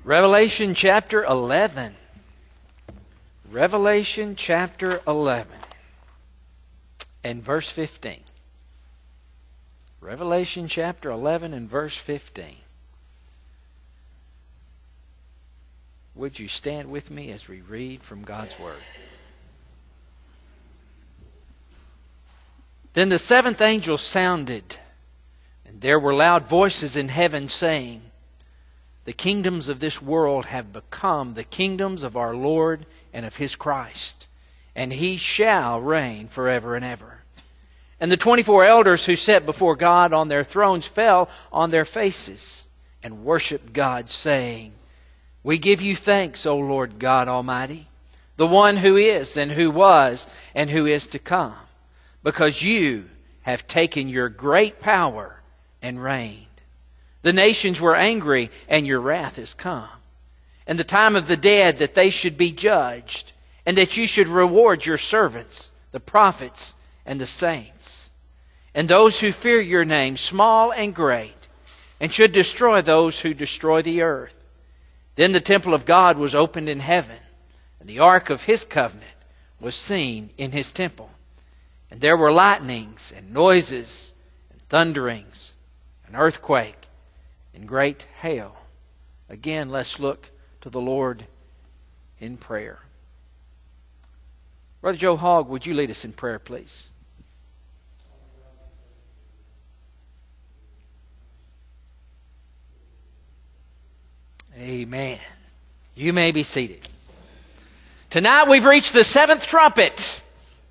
Revelation chapter 11. Revelation chapter 11 and verse 15. Revelation chapter 11 and verse 15. Would you stand with me as we read from God's Word? Then the seventh angel sounded, and there were loud voices in heaven saying, "The kingdoms of this world have become the kingdoms of our Lord and of His Christ, and He shall reign forever and ever." And the 24 elders who sat before God on their thrones fell on their faces and worshiped God, saying, "We give you thanks, O Lord God Almighty, the one who is and who was and who is to come, because you have taken your great power and reigned. The nations were angry, and your wrath is come. And the time of the dead that they should be judged, and that you should reward your servants, the prophets and the saints, and those who fear your name, small and great, and should destroy those who destroy the earth." Then the temple of God was opened in heaven, and the ark of His covenant was seen in His temple. And there were lightnings and noises and thunderings, an earthquake, and great hail. Again, let's look to the Lord in prayer. Brother Joe Hogg, would you lead us in prayer, please? Amen. You may be seated. Tonight we've reached the seventh trumpet.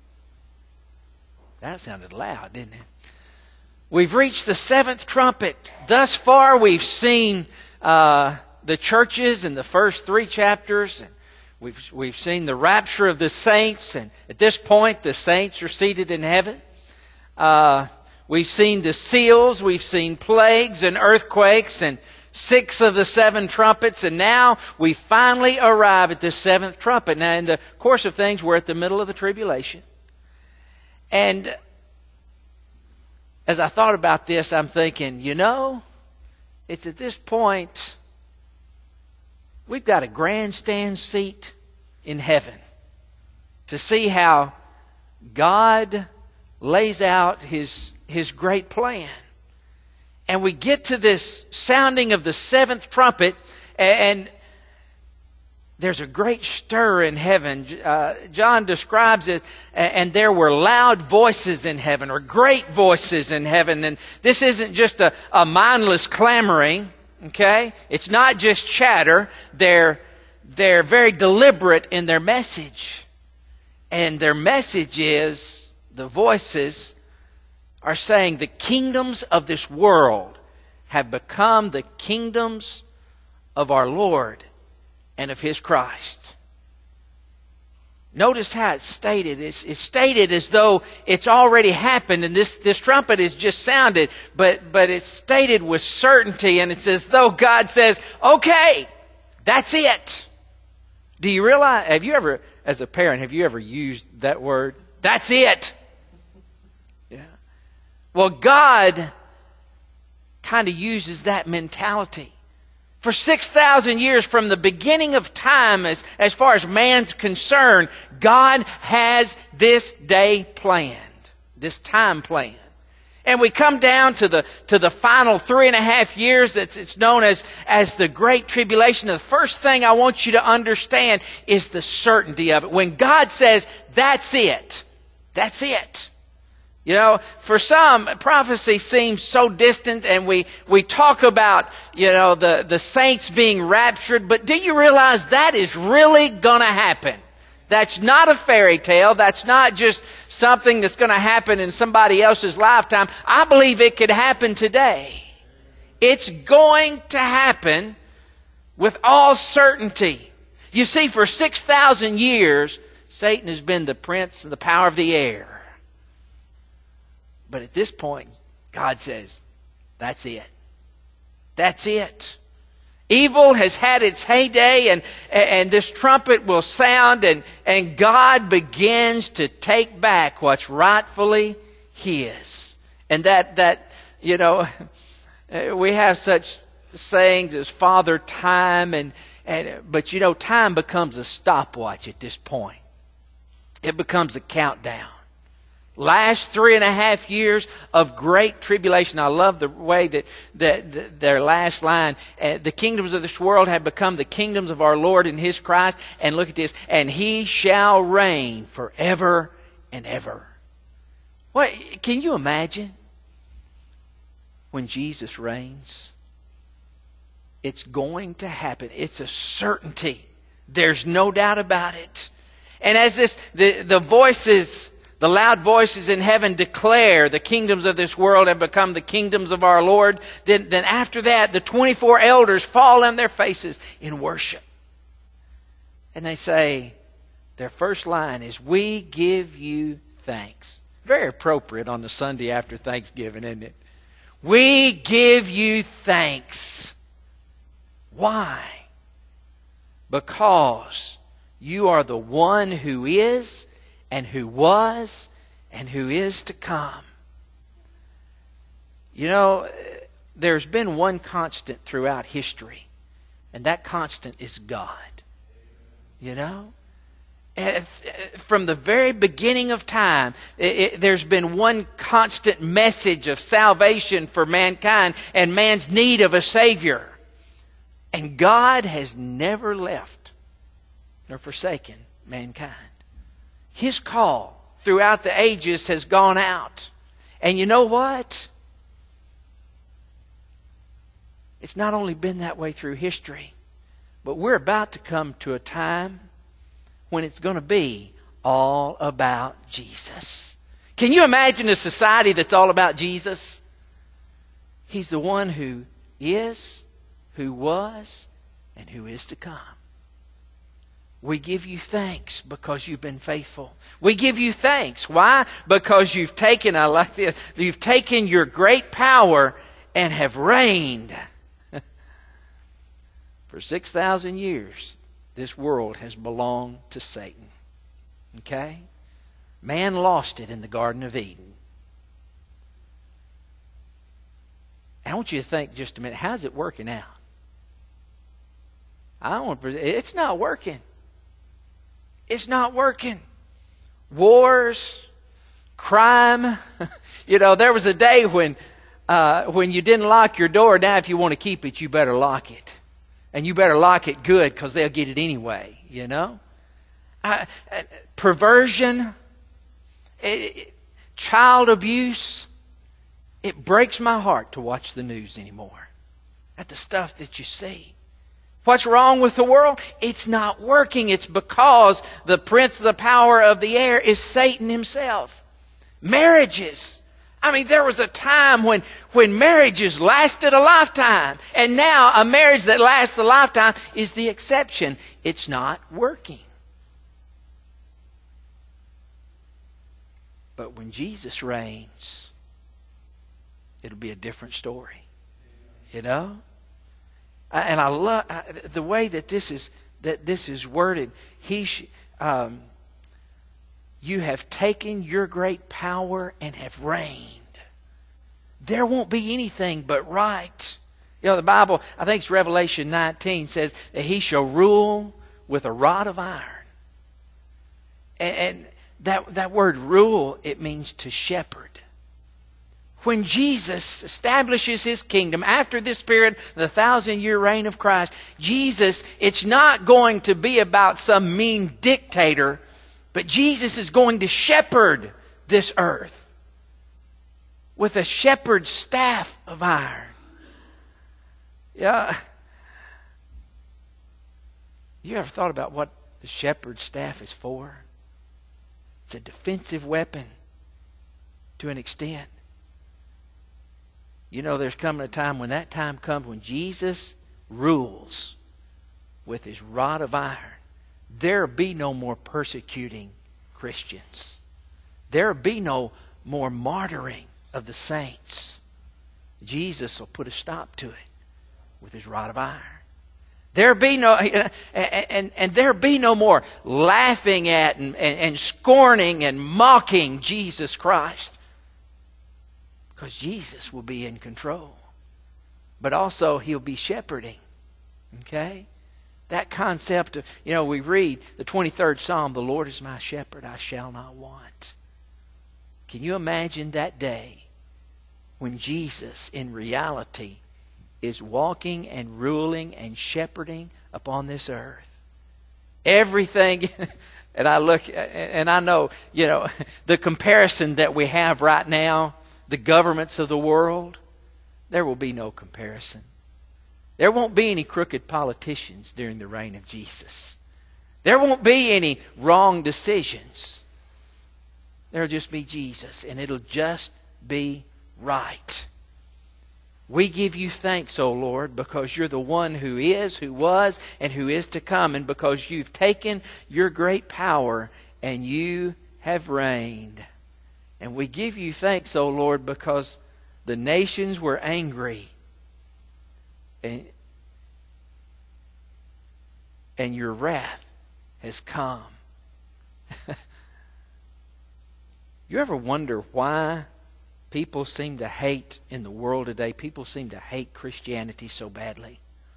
That sounded loud, didn't it? We've reached the seventh trumpet. Thus far we've seen the churches in the first three chapters. And we've seen the rapture of the saints. And at this point the saints are seated in heaven. We've seen the seals. We've seen plagues and earthquakes and 6 of the 7 trumpets. And now we finally arrive at the seventh trumpet. Now in the course of things we're at the middle of the tribulation. And as I thought about this, I'm thinking, it's at this point we've got a grandstand seat in heaven to see how God lays out His great plan. And we get to this sounding of the seventh trumpet, and there's a great stir in heaven. John describes it, and there were loud voices in heaven, or great voices in heaven. And this isn't just a mindless clamoring, okay? It's not just chatter. They're very deliberate in their message. And their message is, the voices are saying, the kingdoms of this world have become the kingdoms of our Lord and of His Christ. Notice how it's stated. It's stated as though it's already happened, and this trumpet is just sounded, but it's stated with certainty, and it's as though God says, "Okay, that's it." Do you realize, as a parent, have you ever used that word? That's it. Yeah. Well, God kind of uses that mentality. For 6,000 years from the beginning of time, as far as man's concerned, God has this day planned, this time planned. And we come down to the final 3.5 years. It's known as the Great Tribulation. The first thing I want you to understand is the certainty of it. When God says, "That's it," that's it. For some, prophecy seems so distant, and we talk about, the saints being raptured, but do you realize that is really going to happen? That's not a fairy tale. That's not just something that's going to happen in somebody else's lifetime. I believe it could happen today. It's going to happen with all certainty. You see, for 6,000 years, Satan has been the prince of the power of the air. But at this point, God says, that's it. That's it. Evil has had its heyday, and this trumpet will sound, and God begins to take back what's rightfully His. And that we have such sayings as Father Time, but you know, time becomes a stopwatch at this point. It becomes a countdown. Last 3.5 years of great tribulation. I love the way that their last line, the kingdoms of this world have become the kingdoms of our Lord and His Christ. And look at this, and He shall reign forever and ever. What, can you imagine when Jesus reigns? It's going to happen. It's a certainty. There's no doubt about it. And as the voices, the loud voices in heaven declare the kingdoms of this world have become the kingdoms of our Lord, then after that, the 24 elders fall on their faces in worship. And they say, their first line is, "We give you thanks." Very appropriate on the Sunday after Thanksgiving, isn't it? We give you thanks. Why? Because you are the one who is, and who was, and who is to come. You know, there's been one constant throughout history, and that constant is God. You know? From the very beginning of time, there's been one constant message of salvation for mankind and man's need of a Savior. And God has never left nor forsaken mankind. His call throughout the ages has gone out. And you know what? It's not only been that way through history, but we're about to come to a time when it's going to be all about Jesus. Can you imagine a society that's all about Jesus? He's the one who is, who was, and who is to come. We give you thanks because you've been faithful. We give you thanks. Why? Because you've taken, I like this, you've taken your great power and have reigned. For 6,000 years, this world has belonged to Satan. Okay? Man lost it in the Garden of Eden. I want you to think just a minute, how's it working out? It's not working. It's not working. Wars, crime. You know, there was a day when you didn't lock your door. Now, if you want to keep it, you better lock it. And you better lock it good because they'll get it anyway, you know. Perversion, child abuse. It breaks my heart to watch the news anymore. At the stuff that you see. What's wrong with the world? It's not working. It's because the prince of the power of the air is Satan himself. Marriages. I mean, there was a time when marriages lasted a lifetime. And now a marriage that lasts a lifetime is the exception. It's not working. But when Jesus reigns, it'll be a different story. You know? And I love the way that this is worded. You have taken your great power and have reigned. There won't be anything but right. You know, the Bible, I think it's Revelation 19, says that He shall rule with a rod of iron. And that word rule, it means to shepherd. When Jesus establishes His kingdom after this period, the 1,000-year reign of Christ, Jesus, it's not going to be about some mean dictator, but Jesus is going to shepherd this earth with a shepherd's staff of iron. Yeah. You ever thought about what the shepherd's staff is for? It's a defensive weapon to an extent. You know, there's coming a time when that time comes when Jesus rules with His rod of iron. There'll be no more persecuting Christians. There'll be no more martyring of the saints. Jesus will put a stop to it with His rod of iron. There'll be no, and there'll be no more laughing at and scorning and mocking Jesus Christ. Because Jesus will be in control. but also He'll be shepherding. Okay? That concept of, we read the 23rd Psalm, the Lord is my shepherd, I shall not want. Can you imagine that day when Jesus, in reality, is walking and ruling and shepherding upon this earth? Everything, and I look, and I know, the comparison that we have right now, the governments of the world, there will be no comparison. There won't be any crooked politicians during the reign of Jesus. There won't be any wrong decisions. There'll just be Jesus, and it'll just be right. We give you thanks, O Lord, because you're the one who is, who was, and who is to come, and because you've taken your great power and you have reigned. And we give you thanks, O Lord, because the nations were angry. And your wrath has come. You ever wonder why people seem to hate in the world today? People seem to hate Christianity so badly.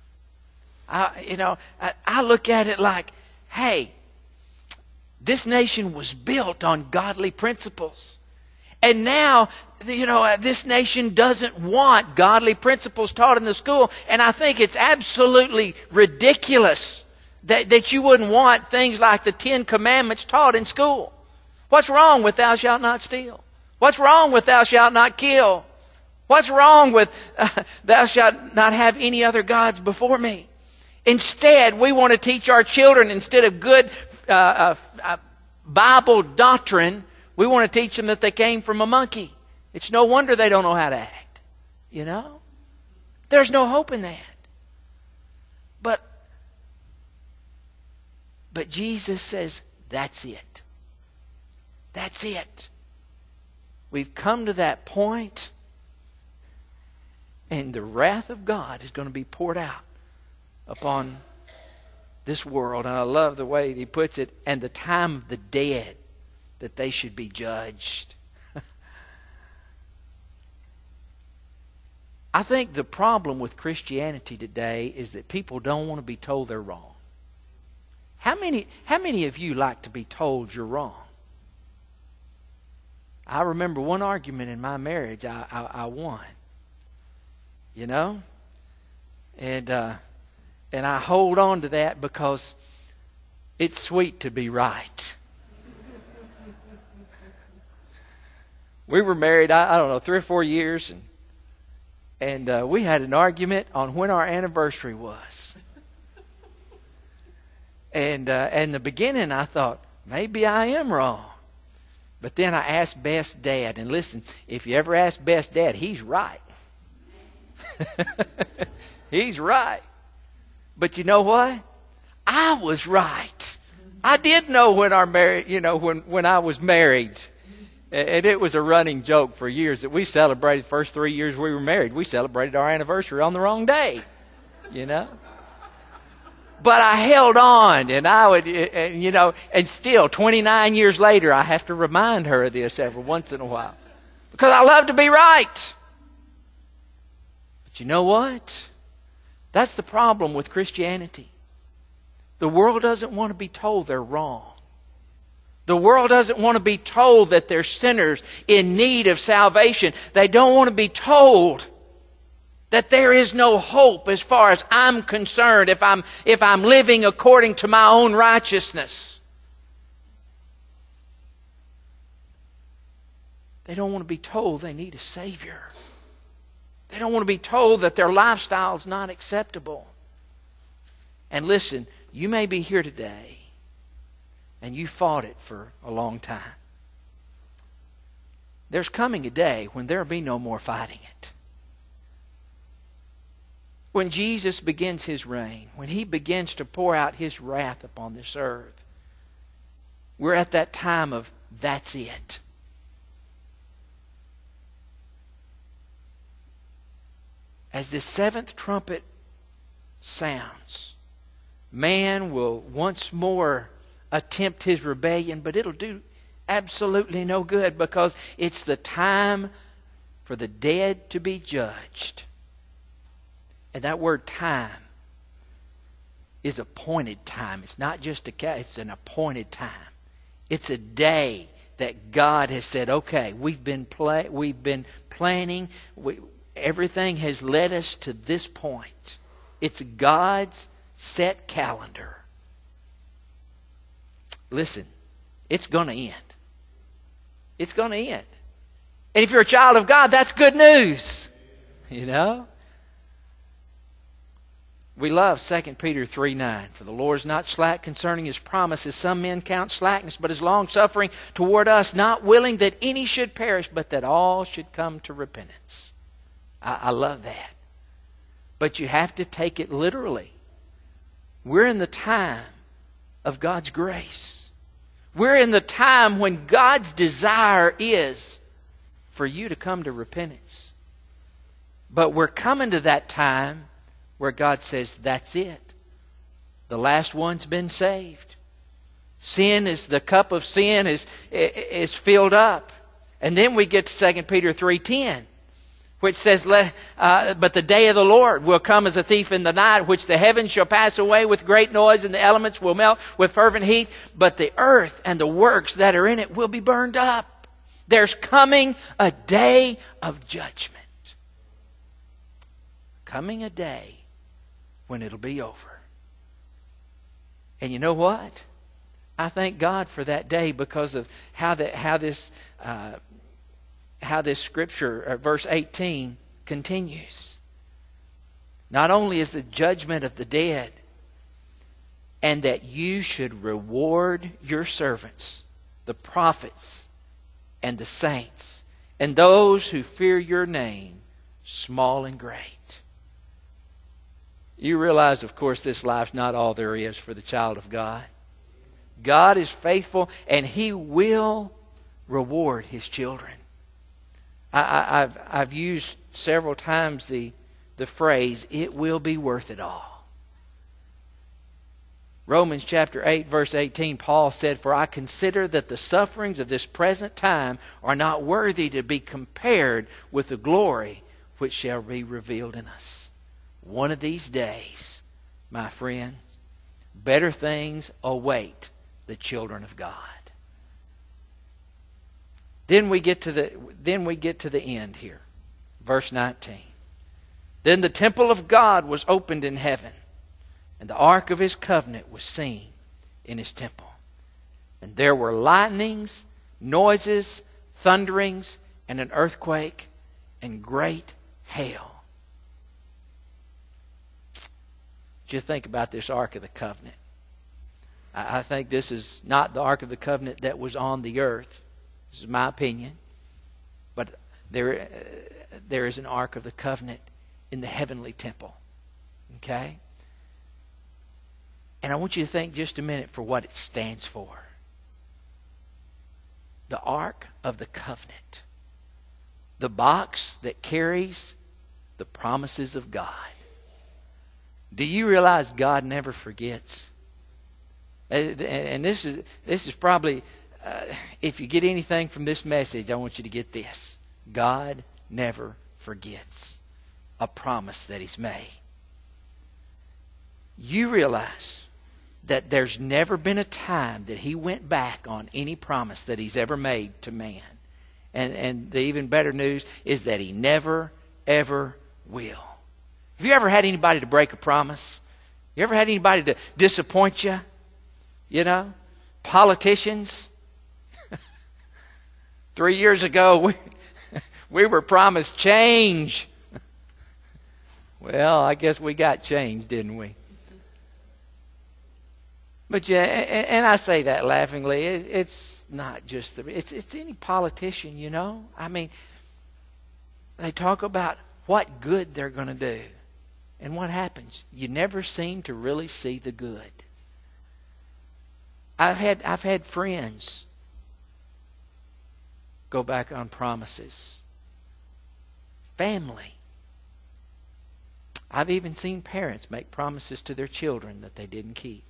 I look at it like, hey, this nation was built on godly principles. And now, this nation doesn't want godly principles taught in the school. And I think it's absolutely ridiculous that you wouldn't want things like the 10 Commandments taught in school. What's wrong with thou shalt not steal? What's wrong with thou shalt not kill? What's wrong with thou shalt not have any other gods before me? Instead, we want to teach our children, instead of good Bible doctrine, we want to teach them that they came from a monkey. It's no wonder they don't know how to act. There's no hope in that. But Jesus says, that's it. That's it. We've come to that point, and the wrath of God is going to be poured out upon this world. And I love the way He puts it, and the time of the dead, that they should be judged. I think the problem with Christianity today is that people don't want to be told they're wrong. How many of you like to be told you're wrong? I remember one argument in my marriage I won. And I hold on to that because it's sweet to be right. We were married, I don't know, 3 or 4 years, and we had an argument on when our anniversary was. And in the beginning, I thought, maybe I am wrong. But then I asked Beth's dad, and listen, if you ever ask Beth's dad, he's right. He's right. But you know what? I was right. I did know when when I was married. And it was a running joke for years that we celebrated the first 3 years we were married. We celebrated our anniversary on the wrong day, But I held on, and I would, and still 29 years later, I have to remind her of this every once in a while. Because I love to be right. But you know what? That's the problem with Christianity. The world doesn't want to be told they're wrong. The world doesn't want to be told that they're sinners in need of salvation. They don't want to be told that there is no hope as far as I'm concerned if I'm living according to my own righteousness. They don't want to be told they need a Savior. They don't want to be told that their lifestyle is not acceptable. And listen, you may be here today and you fought it for a long time. There's coming a day when there will be no more fighting it. When Jesus begins His reign, when He begins to pour out His wrath upon this earth, we're at that time of that's it. As the 7th trumpet sounds, man will once more attempt his rebellion, but it'll do absolutely no good because it's the time for the dead to be judged. And that word time is appointed time. It's not just it's an appointed time. It's a day that God has said, okay, we've been planning. Everything has led us to this point. It's God's set calendar. Listen, it's going to end. It's going to end. And if you're a child of God, that's good news. You know? We love 2 Peter 3:9. For the Lord is not slack concerning His promise, as some men count slackness, but is long-suffering toward us, not willing that any should perish, but that all should come to repentance. I love that. But you have to take it literally. We're in the time of God's grace. We're in the time when God's desire is for you to come to repentance. But we're coming to that time where God says, that's it. The last one's been saved. The cup of sin is filled up. And then we get to 2 Peter 3:10, which says, but the day of the Lord will come as a thief in the night, which the heavens shall pass away with great noise, and the elements will melt with fervent heat, but the earth and the works that are in it will be burned up. There's coming a day of judgment. Coming a day when it'll be over. And you know what? I thank God for that day because of how this scripture, verse 18, continues. Not only is the judgment of the dead, and that you should reward your servants, the prophets and the saints, and those who fear your name, small and great. You realize, of course, this life's not all there is for the child of God. God is faithful, and He will reward His children. I've used several times the phrase, it will be worth it all. Romans chapter 8, verse 18, Paul said, for I consider that the sufferings of this present time are not worthy to be compared with the glory which shall be revealed in us. One of these days, my friends, better things await the children of God. Then we get to the end here. Verse 19. Then the temple of God was opened in heaven, and the ark of His covenant was seen in His temple. And there were lightnings, noises, thunderings, and an earthquake, and great hail. What you think about this Ark of the Covenant? I think this is not the Ark of the Covenant that was on the earth. This is my opinion. But there is an Ark of the Covenant in the heavenly temple. Okay? And I want you to think just a minute for what it stands for. The Ark of the Covenant. The box that carries the promises of God. Do you realize God never forgets? And this is probably, if you get anything from this message, I want you to get this. God never forgets a promise that He's made. You realize that there's never been a time that He went back on any promise that He's ever made to man. And the even better news is that He never, ever will. Have you ever had anybody to break a promise? You ever had anybody to disappoint you? You know? Politicians. 3 years ago, we were promised change. Well, I guess we got change, didn't we? But yeah, and I say that laughingly. It's not just it's any politician, you know. I mean, they talk about what good they're going to do. And what happens? You never seem to really see the good. I've had friends go back on promises. Family. I've even seen parents make promises to their children that they didn't keep.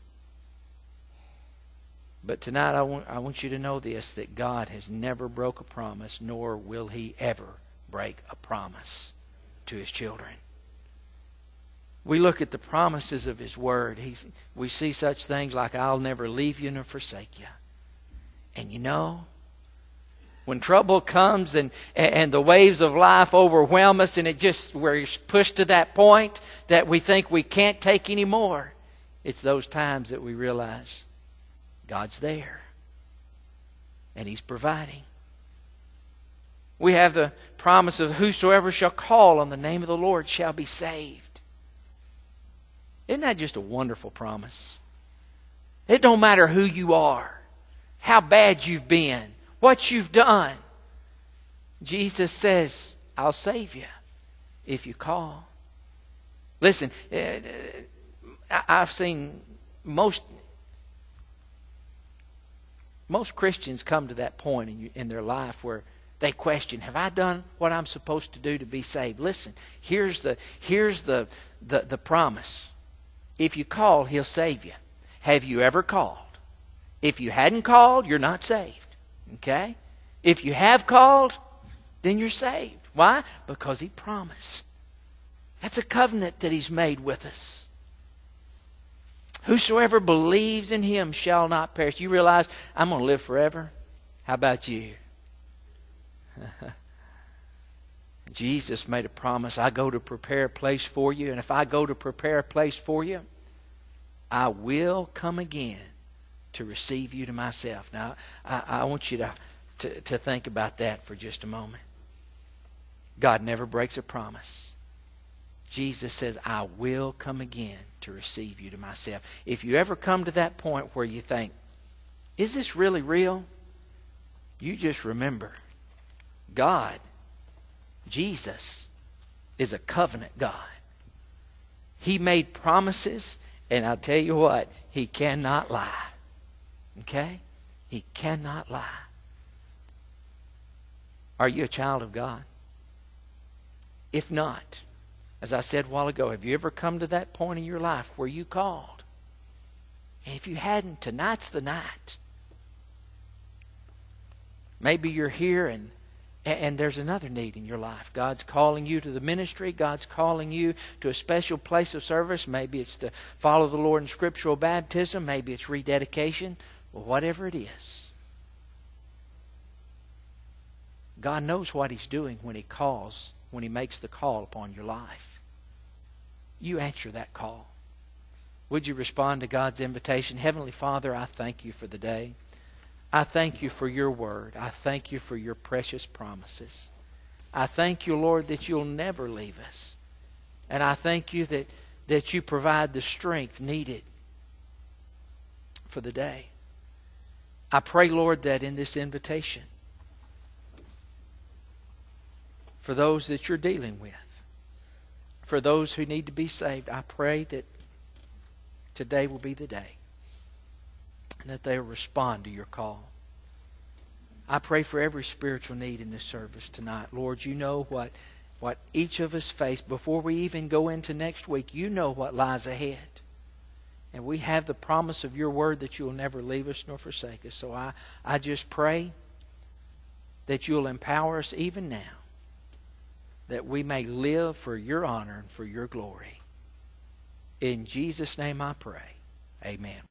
But tonight I want you to know this, that God has never broke a promise, nor will He ever break a promise to His children. We look at the promises of His Word. We see such things like, I'll never leave you nor forsake you. And you know, when trouble comes and the waves of life overwhelm us and we're pushed to that point that we think we can't take any more, it's those times that we realize God's there and He's providing. We have the promise of whosoever shall call on the name of the Lord shall be saved. Isn't that just a wonderful promise? It don't matter who you are, how bad you've been, what you've done. Jesus says, I'll save you if you call. Listen, I've seen most Christians come to that point in their life where they question, have I done what I'm supposed to do to be saved? Listen, here's the promise. If you call, He'll save you. Have you ever called? If you hadn't called, you're not saved. Okay? If you have called, then you're saved. Why? Because He promised. That's a covenant that He's made with us. Whosoever believes in Him shall not perish. You realize I'm going to live forever? How about you? Jesus made a promise. I go to prepare a place for you. And if I go to prepare a place for you, I will come again to receive you to myself. Now, I want you to think about that for just a moment. God never breaks a promise. Jesus says, I will come again to receive you to myself. If you ever come to that point where you think, is this really real? You just remember, God, Jesus, is a covenant God. He made promises, and I'll tell you what, He cannot lie. Okay? He cannot lie. Are you a child of God? If not, as I said a while ago, have you ever come to that point in your life where you called? And if you hadn't, tonight's the night. Maybe you're here and there's another need in your life. God's calling you to the ministry. God's calling you to a special place of service. Maybe it's to follow the Lord in scriptural baptism. Maybe it's rededication. Well, whatever it is, God knows what He's doing when He calls, when He makes the call upon your life. You answer that call. Would you respond to God's invitation? Heavenly Father, I thank you for the day. I thank you for your word. I thank you for your precious promises. I thank you, Lord, that you'll never leave us. And I thank you that you provide the strength needed for the day. I pray, Lord, that in this invitation, for those that you're dealing with, for those who need to be saved, I pray that today will be the day and that they will respond to your call. I pray for every spiritual need in this service tonight. Lord, you know what each of us face. Before we even go into next week, you know what lies ahead. And we have the promise of your word that you'll never leave us nor forsake us. So I just pray that you'll empower us even now, that we may live for your honor and for your glory. In Jesus' name I pray. Amen.